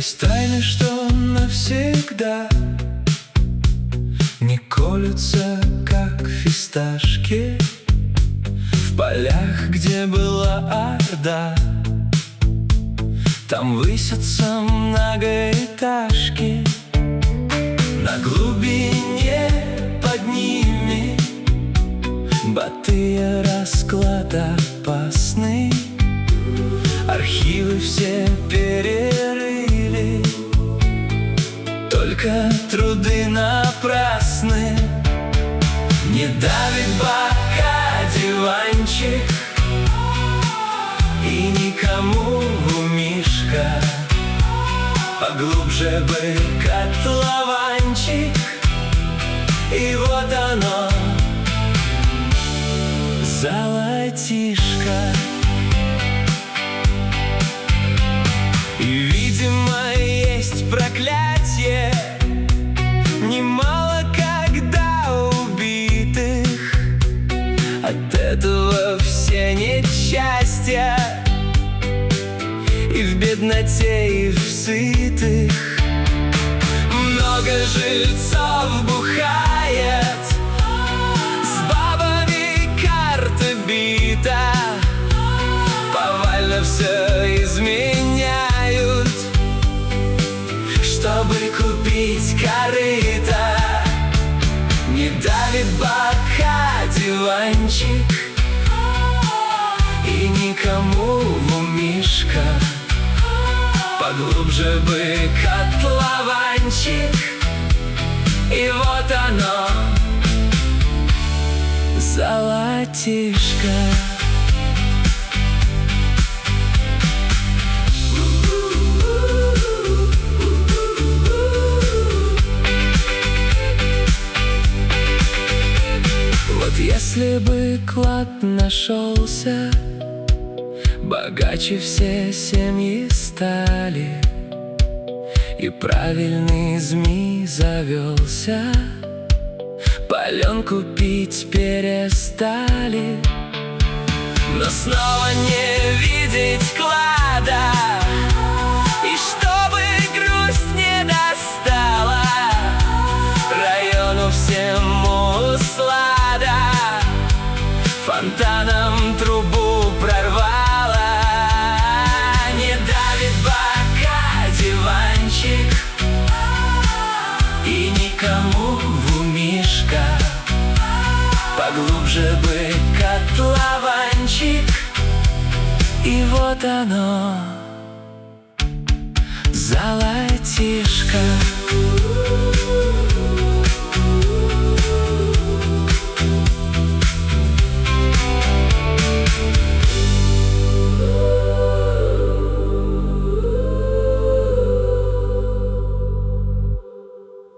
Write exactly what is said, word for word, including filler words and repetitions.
Есть тайны, что навсегда не колются, как фисташки. В полях, где была орда, там высятся многоэтажки. На глубине под ними батыя расклад опасный. Архивы все перерыли, только труды напрасны. Не давит бока диванчик, и никому в умишка. Поглубже бы котлованчик, и вот оно, золотишко. И, видимо, есть проклятие, немало когда убитых. От этого все несчастья, и в бедноте, и в сытых. Много жильцов бухает, с бабами карта бита, повально все изменяют, чтобы купить корыто. Не давит бока диванчик, и никому в умишка. Поглубже бы котлованчик, и вот оно, золотишко. Вот если бы клад нашелся, богаче все семьи стали, и правильный змей завелся, паленку пить перестали. Но снова не видеть клада, и чтобы грусть не достала району всему слада, фонтаном трубу прорвала. И никому в умишка. Поглубже бы котлованчик, и вот оно, золотишко.